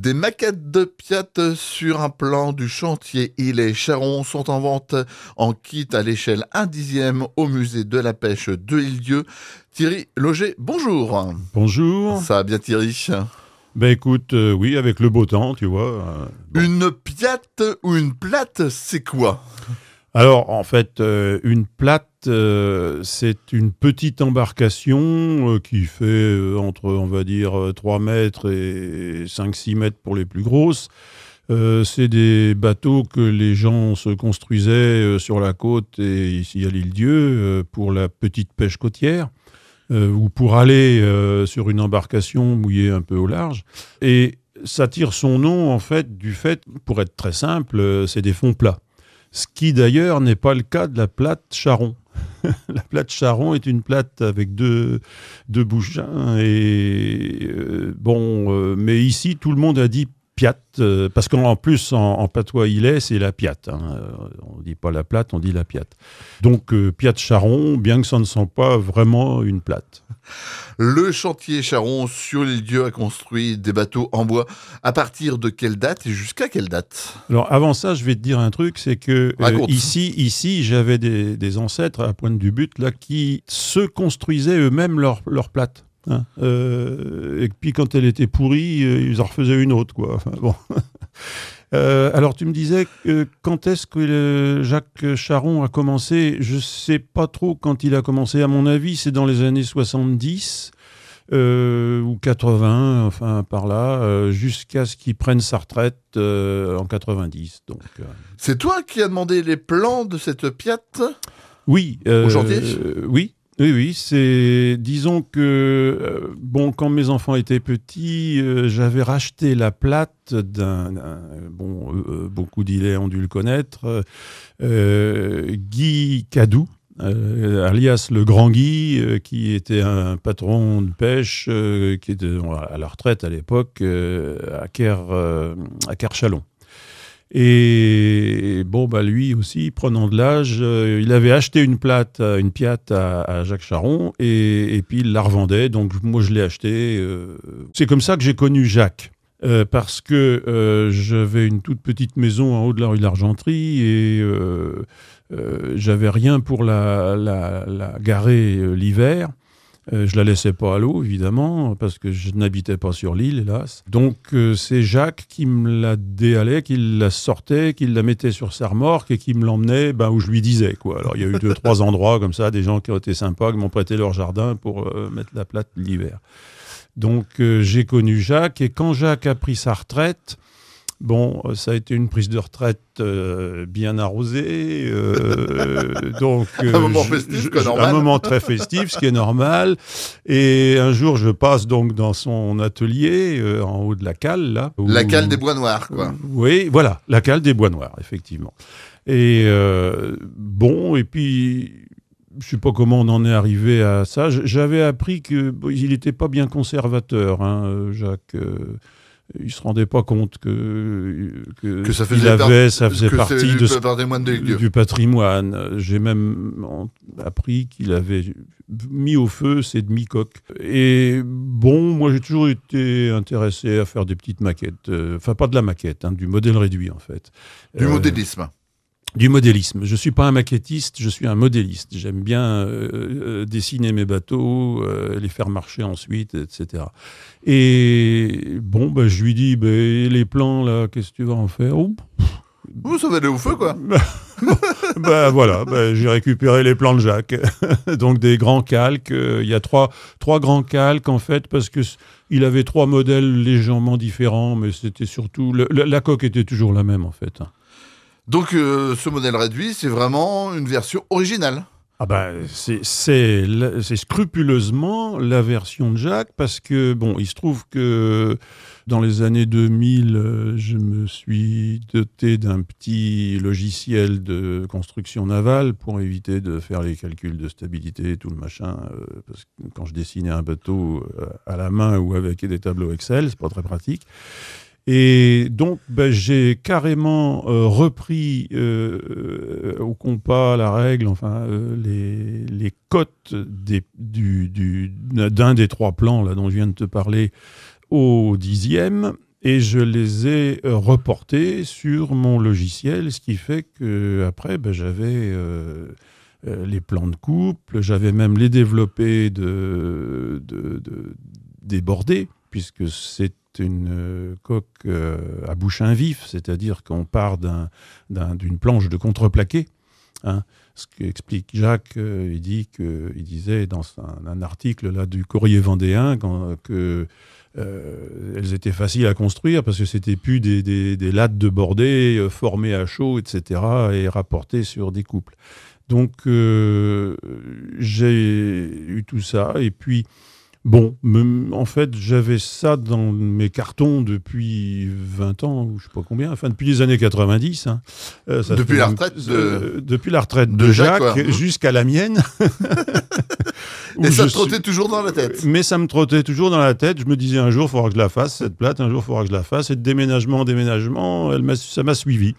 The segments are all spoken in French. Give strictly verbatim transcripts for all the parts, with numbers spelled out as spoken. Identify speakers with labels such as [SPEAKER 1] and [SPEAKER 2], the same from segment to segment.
[SPEAKER 1] Des maquettes de Piat sur un plan du chantier Îlet Charron sont en vente en kit à l'échelle un dixième au musée de la pêche de Île-Dieu. Thierry Loger, bonjour.
[SPEAKER 2] Bonjour.
[SPEAKER 1] Ça va bien Thierry?
[SPEAKER 2] Ben écoute, euh, oui, avec le beau temps, tu vois. Euh, bon.
[SPEAKER 1] Une Piat ou une plate, c'est quoi?
[SPEAKER 2] Alors, en fait, euh, une plate, euh, c'est une petite embarcation euh, qui fait euh, entre, on va dire, euh, trois mètres et cinq six mètres pour les plus grosses. Euh, c'est des bateaux que les gens se construisaient euh, sur la côte et ici à l'Île-Dieu euh, pour la petite pêche côtière. Euh, ou pour aller euh, sur une embarcation mouillée un peu au large. Et ça tire son nom, en fait, du fait, pour être très simple, euh, c'est des fonds plats. Ce qui, d'ailleurs, n'est pas le cas de la plate Charron. La plate Charron est une plate avec deux, deux bouchins. Et, euh, bon, euh, mais ici, tout le monde a dit Piat, euh, parce qu'en plus, en, en patois Îlet, c'est la Piat. Hein. On ne dit pas la plate, on dit la Piat. Donc, euh, Piat Charron, bien que ça ne soit pas vraiment une plate.
[SPEAKER 1] Le chantier Charron sur l'Île-Dieu a construit des bateaux en bois. À partir de quelle date et jusqu'à quelle date?
[SPEAKER 2] Alors, avant ça, je vais te dire un truc, c'est que euh, ici, ici, j'avais des, des ancêtres à Pointe-du-But là, qui se construisaient eux-mêmes leur, leur plate. Hein, euh, et puis quand elle était pourrie, euh, ils en refaisaient une autre, quoi. Enfin, bon. euh, alors tu me disais que quand est-ce que le Jacques Charron a commencé? Je sais pas trop quand il a commencé. À mon avis, c'est dans les années soixante-dix euh, ou quatre-vingts, enfin par là, euh, jusqu'à ce qu'il prenne sa retraite euh, en quatre-vingt-dix. Donc, euh...
[SPEAKER 1] c'est toi qui as demandé les plans de cette Piat?
[SPEAKER 2] Oui. Euh,
[SPEAKER 1] au chantier
[SPEAKER 2] euh, Oui. Oui, oui, c'est... Disons que, euh, bon, quand mes enfants étaient petits, euh, j'avais racheté la plate d'un... d'un bon, euh, beaucoup d'Îlets ont dû le connaître, euh, Guy Cadou, euh, alias le Grand Guy, euh, qui était un patron de pêche, euh, qui était à la retraite à l'époque, euh, à Ker, euh, à Ker-Chalon. Et bon, bah lui aussi, prenant de l'âge, euh, il avait acheté une plate, une Piat à, à Jacques Charron, et, et puis il la revendait. Donc moi, je l'ai acheté. Euh, c'est comme ça que j'ai connu Jacques, euh, parce que euh, j'avais une toute petite maison en haut de la rue de l'Argenterie et euh, euh, j'avais rien pour la, la, la garer euh, l'hiver. Euh, je la laissais pas à l'eau, évidemment, parce que je n'habitais pas sur l'île, hélas. Donc, euh, c'est Jacques qui me la déhalait, qui la sortait, qui la mettait sur sa remorque et qui me l'emmenait ben, où je lui disais, quoi. Alors, il y a eu deux, trois endroits comme ça, des gens qui ont été sympas, qui m'ont prêté leur jardin pour euh, mettre la plate l'hiver. Donc, euh, j'ai connu Jacques, et quand Jacques a pris sa retraite, bon, ça a été une prise de retraite euh, bien arrosée, euh, donc euh,
[SPEAKER 1] un moment festif,
[SPEAKER 2] je, je,
[SPEAKER 1] normal.
[SPEAKER 2] Un moment très festif, ce qui est normal. Et un jour, je passe donc dans son atelier euh, en haut de la cale, là. Où,
[SPEAKER 1] la cale des Bois Noirs, quoi.
[SPEAKER 2] Où, oui, voilà, la cale des Bois Noirs, effectivement. Et euh, bon, et puis. Je ne sais pas comment on en est arrivé à ça. J'avais appris qu'il bon, n'était pas bien conservateur, hein, Jacques. Euh, il ne se rendait pas compte que, que,
[SPEAKER 1] que ça faisait,
[SPEAKER 2] il avait,
[SPEAKER 1] par...
[SPEAKER 2] ça faisait
[SPEAKER 1] que
[SPEAKER 2] partie
[SPEAKER 1] du,
[SPEAKER 2] de ce,
[SPEAKER 1] de
[SPEAKER 2] du patrimoine. J'ai même appris qu'il avait mis au feu ses demi-coques. Et bon, moi j'ai toujours été intéressé à faire des petites maquettes. Enfin, pas de la maquette, hein, du modèle réduit en fait.
[SPEAKER 1] Du
[SPEAKER 2] euh,
[SPEAKER 1] modélisme.
[SPEAKER 2] Du modélisme. Je ne suis pas un maquettiste, je suis un modéliste. J'aime bien euh, euh, dessiner mes bateaux, euh, les faire marcher ensuite, et cetera. Et bon, bah, je lui dis, bah, les plans, là, qu'est-ce que tu vas en faire? Oh,
[SPEAKER 1] oh, ça va aller au feu, quoi.
[SPEAKER 2] Ben voilà, ben, j'ai récupéré les plans de Jacques. Donc des grands calques. Il euh, y a trois, trois grands calques, en fait, parce qu'il avait trois modèles légèrement différents, mais c'était surtout... Le, la, la coque était toujours la même, en fait.
[SPEAKER 1] Donc, euh, ce modèle réduit, c'est vraiment une version originale.
[SPEAKER 2] Ah ben, c'est, c'est, c'est scrupuleusement la version de Jacques, parce que, bon, il se trouve que dans les années deux mille, je me suis doté d'un petit logiciel de construction navale pour éviter de faire les calculs de stabilité et tout le machin, euh, parce que quand je dessinais un bateau à la main ou avec des tableaux Excel, c'est pas très pratique. Et donc, ben, j'ai carrément euh, repris euh, euh, au compas, la règle, enfin, euh, les, les cotes des, du, du, d'un des trois plans là, dont je viens de te parler au dixième. et je les ai euh, reportés sur mon logiciel, ce qui fait qu'après, ben, j'avais euh, euh, les plans de couple, j'avais même les développés de, de, de, des bordées, puisque c'est une euh, coque euh, à bouchin vif, c'est-à-dire qu'on part d'un, d'un, d'une planche de contreplaqué. Hein, ce qu'explique Jacques, euh, il, dit que, il disait dans un, un article là, du Courrier vendéen quand, que euh, elles étaient faciles à construire parce que c'était plus des, des, des lattes de bordées euh, formées à chaud, et cetera et rapportées sur des couples. Donc euh, j'ai eu tout ça et puis bon, me, en fait, j'avais ça dans mes cartons depuis vingt ans, ou je ne sais pas combien, enfin depuis les années quatre-vingt-dix. Hein.
[SPEAKER 1] Euh, ça depuis, la retraite de...
[SPEAKER 2] euh, depuis la retraite de, de Jacques, Jacques jusqu'à la mienne.
[SPEAKER 1] Et ça te trottait suis... toujours dans la tête.
[SPEAKER 2] Mais ça me trottait toujours dans la tête. Je me disais un jour, il faudra que je la fasse, cette plate, un jour, il faudra que je la fasse. Et de déménagement en déménagement, elle m'a, ça m'a suivi.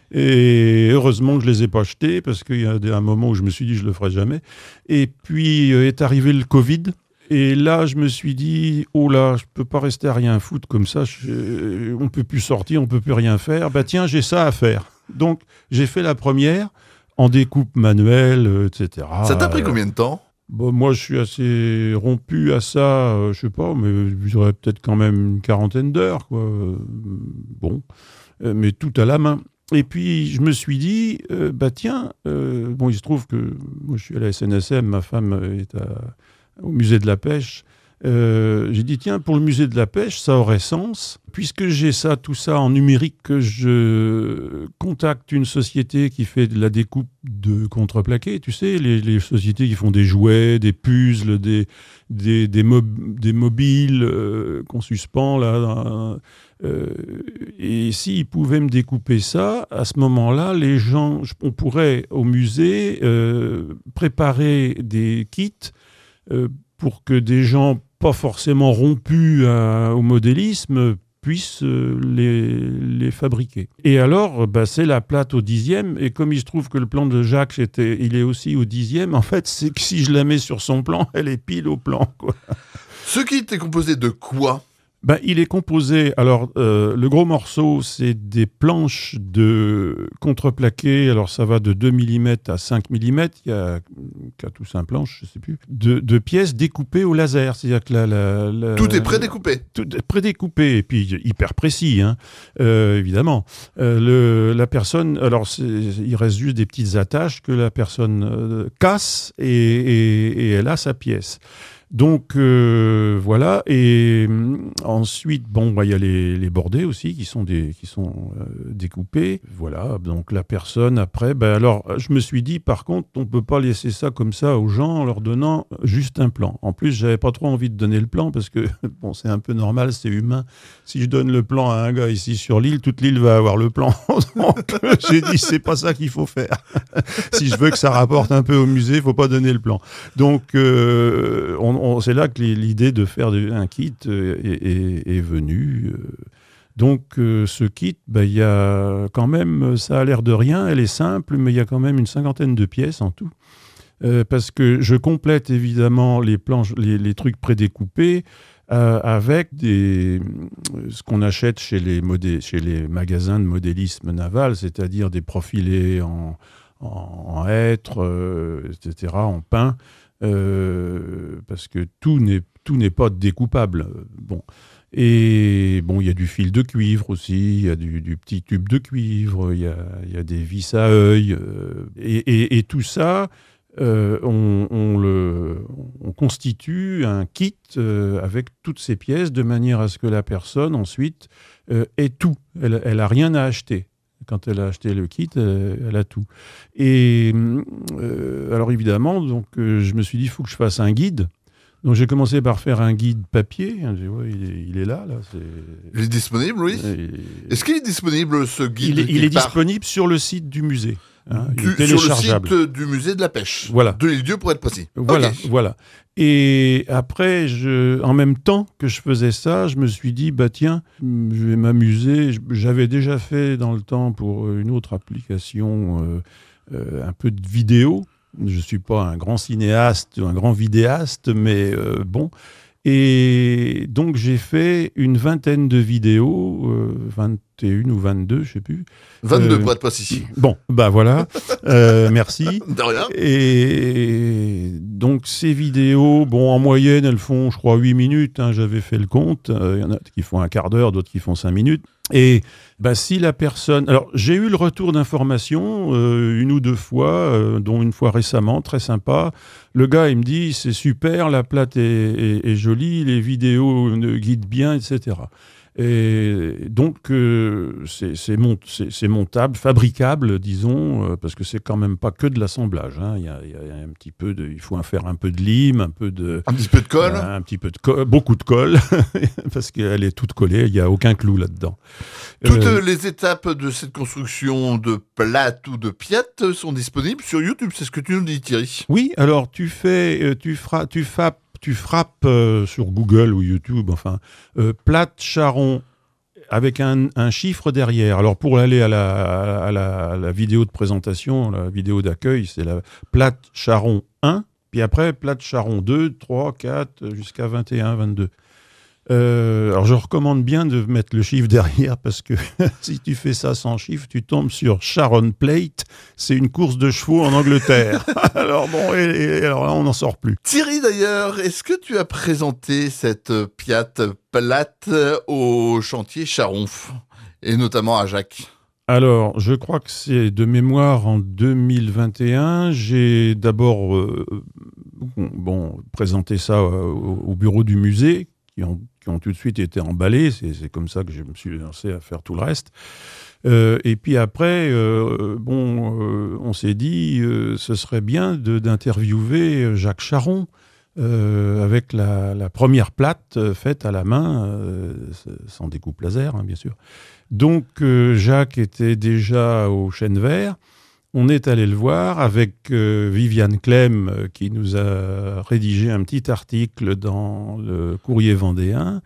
[SPEAKER 2] Et heureusement que je ne les ai pas achetés, parce qu'il y a un moment où je me suis dit, je ne le ferai jamais. Et puis euh, est arrivé le Covid. Et là, je me suis dit, oh là, je ne peux pas rester à rien foutre comme ça, je, on ne peut plus sortir, on ne peut plus rien faire. Bah tiens, j'ai ça à faire. Donc, j'ai fait la première en découpe manuelle, euh, et cetera.
[SPEAKER 1] Ça t'a pris combien de temps ?
[SPEAKER 2] Bon, moi, je suis assez rompu à ça, euh, je sais pas, mais j'aurais peut-être quand même une quarantaine d'heures, quoi. Euh, bon, euh, mais tout à la main. Et puis, je me suis dit, euh, bah tiens, euh, bon, il se trouve que moi, je suis à la S N S M, ma femme est à... au musée de la pêche, euh, j'ai dit tiens, pour le musée de la pêche, ça aurait sens, puisque j'ai ça, tout ça en numérique, que je contacte une société qui fait de la découpe de contreplaqué, tu sais, les, les sociétés qui font des jouets, des puzzles, des, des, des, mob, des mobiles euh, qu'on suspend là. Euh, et s'ils pouvaient me découper ça, à ce moment-là, les gens, on pourrait au musée euh, préparer des kits Euh, pour que des gens pas forcément rompus à, au modélisme puissent euh, les, les fabriquer. Et alors, bah, c'est la plate au dixième, et comme il se trouve que le plan de Jacques, était, il est aussi au dixième, en fait, c'est que si je la mets sur son plan, elle est pile au plan, quoi.
[SPEAKER 1] Ce kit est composé de quoi ?
[SPEAKER 2] Ben, il est composé, alors euh, le gros morceau, c'est des planches de contreplaqué, alors ça va de deux millimètres à cinq millimètres, il y a quatre ou cinq planches, je ne sais plus, de, de pièces découpées au laser, c'est-à-dire que la... la, la
[SPEAKER 1] tout est prédécoupé.
[SPEAKER 2] Tout est prédécoupé, et puis hyper précis, hein, euh, évidemment. Euh, le, la personne, alors il reste juste des petites attaches que la personne euh, casse et, et, et elle a sa pièce. Donc euh, voilà, et euh, ensuite bon bah il y a les, les bordées aussi qui sont des qui sont euh, découpés. Voilà, donc la personne après, ben alors je me suis dit par contre on peut pas laisser ça comme ça aux gens en leur donnant juste un plan. En plus j'avais pas trop envie de donner le plan parce que bon c'est un peu normal, c'est humain. Si je donne le plan à un gars ici sur l'île, toute l'île va avoir le plan. Donc j'ai dit c'est pas ça qu'il faut faire. Si je veux que ça rapporte un peu au musée, il faut pas donner le plan. Donc euh, on On, c'est là que l'idée de faire un kit est, est, est venue. Donc, euh, ce kit, bah, y a quand même, ça a l'air de rien, elle est simple, mais il y a quand même une cinquantaine de pièces en tout. Euh, parce que je complète évidemment les planches, les, les trucs prédécoupés euh, avec des, ce qu'on achète chez les, modé- chez les magasins de modélisme naval, c'est-à-dire des profilés en, en, en hêtre, euh, et cetera, en pin. Euh, parce que tout n'est, tout n'est pas découpable. Bon. Et bon, il y a du fil de cuivre aussi, il y a du, du petit tube de cuivre, il y a, il y a des vis à œil. Euh, et, et, et tout ça, euh, on, on, le, on constitue un kit euh, avec toutes ces pièces de manière à ce que la personne, ensuite, euh, ait tout. Elle n'a rien à acheter. Quand elle a acheté le kit, elle, elle a tout. Et euh, alors évidemment, donc, euh, je me suis dit, il faut que je fasse un guide. Donc j'ai commencé par faire un guide papier. J'ai dit, ouais, il, est, il est là. là c'est...
[SPEAKER 1] Il est disponible, oui. Et... Est-ce qu'il est disponible, ce guide ?
[SPEAKER 2] Il est, il est disponible sur le site du musée. Hein,
[SPEAKER 1] du, il est téléchargeable. Sur le site du musée de la pêche.
[SPEAKER 2] Voilà.
[SPEAKER 1] De l'île-Dieu, pour être précis.
[SPEAKER 2] Voilà,
[SPEAKER 1] okay.
[SPEAKER 2] voilà. Et après, je, en même temps que je faisais ça, je me suis dit, bah tiens, je vais m'amuser. J'avais déjà fait dans le temps pour une autre application euh, euh, un peu de vidéo. Je ne suis pas un grand cinéaste, un grand vidéaste, mais euh, bon. Et donc, j'ai fait une vingtaine de vidéos, euh, vingt et une ou vingt-deux, je sais plus.
[SPEAKER 1] vingt-deux
[SPEAKER 2] Euh,
[SPEAKER 1] pour être précis.
[SPEAKER 2] Bon, bah voilà, euh, merci.
[SPEAKER 1] De rien.
[SPEAKER 2] Et donc, ces vidéos, bon, en moyenne, elles font, je crois, huit minutes, hein, j'avais fait le compte. Il euh, y en a qui font un quart d'heure, d'autres qui font cinq minutes. Et bah, si la personne... Alors, j'ai eu le retour d'informations euh, une ou deux fois, euh, dont une fois récemment, très sympa. Le gars, il me dit, c'est super, la plate est, est, est jolie, les vidéos guident bien, et cetera. Et donc, euh, c'est, c'est, mont, c'est, c'est montable, fabricable, disons, euh, parce que c'est quand même pas que de l'assemblage. Hein. Il y a, il y a un petit peu de, il faut faire un peu de lime, un peu de,
[SPEAKER 1] un petit peu de colle,
[SPEAKER 2] euh, un petit peu de colle, beaucoup de colle, parce qu'elle est toute collée. Il y a aucun clou là-dedans.
[SPEAKER 1] Toutes
[SPEAKER 2] euh,
[SPEAKER 1] les étapes de cette construction de plate ou de piette sont disponibles sur YouTube. C'est ce que tu nous dis, Thierry.
[SPEAKER 2] Oui, alors tu fais, tu feras, tu frappes. Tu frappes euh, sur Google ou YouTube, enfin, euh, plate Charron avec un, un chiffre derrière. Alors pour aller à la, à, la, à la vidéo de présentation, la vidéo d'accueil, c'est la plate Charron un, puis après plate Charron deux, trois, quatre, jusqu'à vingt et un, vingt-deux. Euh, alors je recommande bien de mettre le chiffre derrière parce que si tu fais ça sans chiffre, tu tombes sur Sharon Plate, c'est une course de chevaux en Angleterre. Alors bon, et, et alors là on n'en sort plus.
[SPEAKER 1] Thierry d'ailleurs, est-ce que tu as présenté cette piate plate au chantier Charonf et notamment à Jacques ?
[SPEAKER 2] Alors, je crois que c'est de mémoire en deux mille vingt et un. J'ai d'abord euh, bon, présenté ça euh, au bureau du musée, qui ont, qui ont tout de suite été emballés. C'est, c'est comme ça que je me suis lancé à faire tout le reste. Euh, et puis après, euh, bon, euh, on s'est dit, euh, ce serait bien de, d'interviewer Jacques Charron euh, avec la, la première plate euh, faite à la main, euh, sans découpe laser, hein, bien sûr. Donc, euh, Jacques était déjà au Chêne Vert. On est allé le voir avec euh, Viviane Clem, euh, qui nous a rédigé un petit article dans le Courrier Vendéen.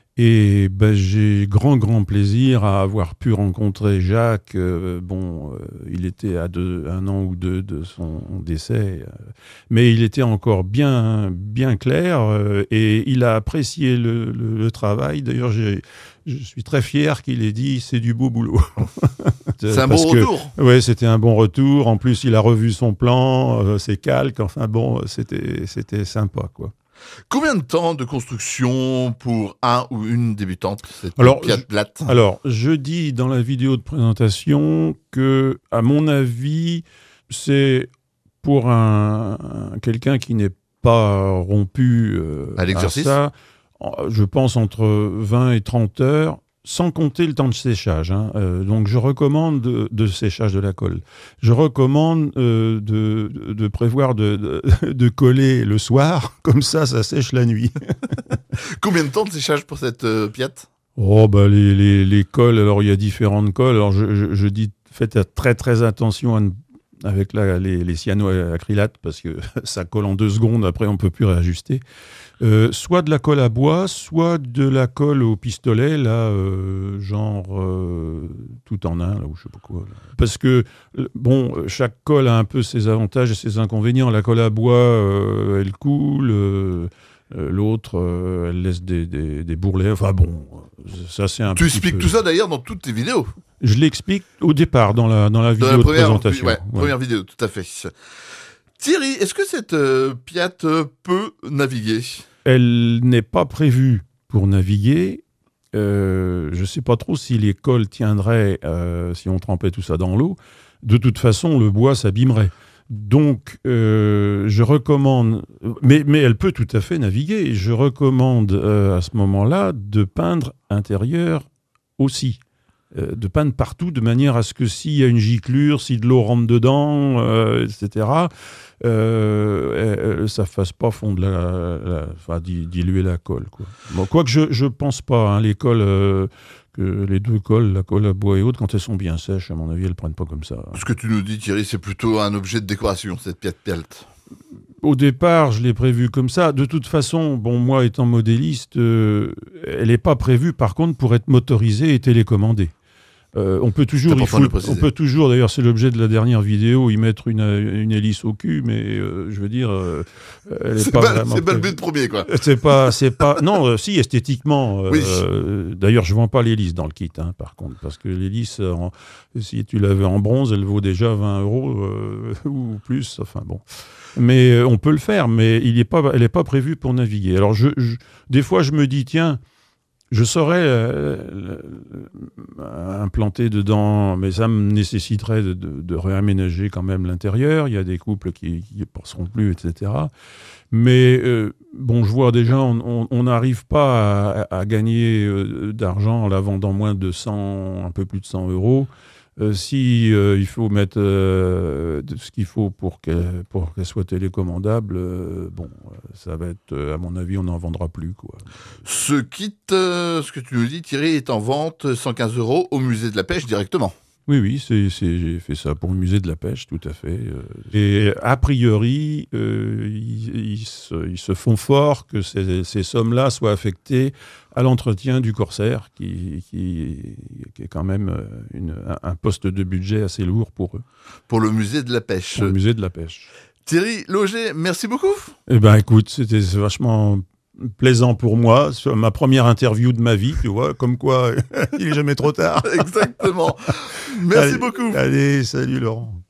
[SPEAKER 2] Et ben, j'ai grand, grand plaisir à avoir pu rencontrer Jacques. Euh, bon, euh, il était à deux, un an ou deux de son décès, euh, mais il était encore bien, bien clair euh, et il a apprécié le, le, le travail. D'ailleurs, j'ai, je suis très fier qu'il ait dit « c'est du beau boulot ».
[SPEAKER 1] C'est un bon retour.
[SPEAKER 2] Oui, c'était un bon retour. En plus, il a revu son plan, euh, ses calques. Enfin bon, c'était, c'était sympa, quoi.
[SPEAKER 1] Combien de temps de construction pour un ou une débutante, cette
[SPEAKER 2] alors,
[SPEAKER 1] piate plate ?
[SPEAKER 2] Alors, je dis dans la vidéo de présentation que, à mon avis, c'est pour un, un quelqu'un qui n'est pas rompu euh,
[SPEAKER 1] à l'exercice.
[SPEAKER 2] à ça, je pense entre vingt et trente heures, sans compter le temps de séchage. Hein. Euh, donc, je recommande de, de séchage de la colle. Je recommande euh, de, de, de prévoir de, de, de coller le soir, comme ça, ça sèche la nuit.
[SPEAKER 1] Combien de temps de séchage pour cette euh, piate ?
[SPEAKER 2] Oh, bah, les, les, les colles, alors il y a différentes colles. Alors, je, je, je dis, faites très, très attention à ne, avec la, les, les cyanoacrylates, parce que ça colle en deux secondes, après, on ne peut plus réajuster. Euh, soit de la colle à bois, soit de la colle au pistolet, là, euh, genre euh, tout en un, là, ou je sais pas quoi. Là. Parce que, bon, chaque colle a un peu ses avantages et ses inconvénients. La colle à bois, euh, elle coule, euh, l'autre, euh, elle laisse des, des, des bourrelets. Enfin bon, ça c'est un
[SPEAKER 1] Tu
[SPEAKER 2] petit
[SPEAKER 1] expliques
[SPEAKER 2] peu...
[SPEAKER 1] tout ça d'ailleurs dans toutes tes vidéos.
[SPEAKER 2] Je l'explique au départ, dans la, dans la vidéo
[SPEAKER 1] dans la
[SPEAKER 2] de
[SPEAKER 1] première,
[SPEAKER 2] présentation.
[SPEAKER 1] Ouais,
[SPEAKER 2] ouais.
[SPEAKER 1] Première vidéo, tout à fait. Thierry, est-ce que cette euh, piate peut naviguer ?
[SPEAKER 2] Elle n'est pas prévue pour naviguer. Euh, je ne sais pas trop si les cols tiendraient euh, si on trempait tout ça dans l'eau. De toute façon, le bois s'abîmerait. Donc, euh, je recommande... Mais, mais elle peut tout à fait naviguer. Je recommande euh, à ce moment-là de peindre intérieur aussi. Euh, de peindre partout de manière à ce que s'il y a une giclure, si de l'eau rentre dedans, euh, et cetera, euh, ça ne fasse pas fondre la, la, enfin, diluer la colle. Quoi. Bon, quoique je ne pense pas, hein, les colles, euh, que les deux colles, la colle à bois et autres, quand elles sont bien sèches, à mon avis, elles ne prennent pas comme ça.
[SPEAKER 1] Ce que tu nous dis, Thierry, c'est plutôt un objet de décoration, cette piate plate.
[SPEAKER 2] Au départ, je l'ai prévu comme ça. De toute façon, bon, moi étant modéliste, euh, elle n'est pas prévue, par contre, pour être motorisée et télécommandée. Euh, on peut toujours, il faut, on peut toujours, d'ailleurs, c'est l'objet de la dernière vidéo, y mettre une, une hélice au cul, mais euh, je veux dire, euh, elle est,
[SPEAKER 1] c'est
[SPEAKER 2] pas
[SPEAKER 1] pas,
[SPEAKER 2] vraiment.
[SPEAKER 1] C'est pas le but premier, quoi.
[SPEAKER 2] C'est pas, c'est pas. Non, euh, si esthétiquement. Euh,
[SPEAKER 1] oui.
[SPEAKER 2] euh, d'ailleurs, je vends pas l'hélice dans le kit, hein, par contre, parce que l'hélice, en, si tu l'avais en bronze, elle vaut déjà vingt euros euh, ou plus. Enfin bon. Mais euh, on peut le faire, mais il est pas, elle est pas prévue pour naviguer. Alors, je, je, des fois, je me dis, tiens. Je saurais euh, euh, implanter dedans, mais ça me nécessiterait de, de, de réaménager quand même l'intérieur. Il y a des couples qui n'y penseront plus, et cetera. Mais euh, bon, je vois déjà, on n'arrive pas à, à gagner euh, d'argent en la vendant moins de cent, un peu plus de cent euros. Euh, si euh, il faut mettre euh, ce qu'il faut pour qu'elle pour qu'elle soit télécommandable, euh, bon, ça va être, euh, à mon avis, on n'en vendra plus, quoi.
[SPEAKER 1] Ce kit, euh, ce que tu nous dis, Thierry, est en vente cent quinze euros au musée de la pêche directement.
[SPEAKER 2] Oui, oui, c'est, c'est, j'ai fait ça pour le musée de la pêche, tout à fait. Et a priori, euh, ils, ils, se, ils se font fort que ces, ces sommes-là soient affectées à l'entretien du corsaire, qui, qui, qui est quand même une, un poste de budget assez lourd pour eux.
[SPEAKER 1] Pour le musée de la pêche.
[SPEAKER 2] Pour le musée de la pêche.
[SPEAKER 1] Thierry Loger, merci beaucoup.
[SPEAKER 2] Eh ben, écoute, c'était vachement plaisant pour moi, sur ma première interview de ma vie, tu vois, comme quoi il est jamais trop tard.
[SPEAKER 1] Exactement. Merci
[SPEAKER 2] allez,
[SPEAKER 1] beaucoup.
[SPEAKER 2] Allez, salut Laurent.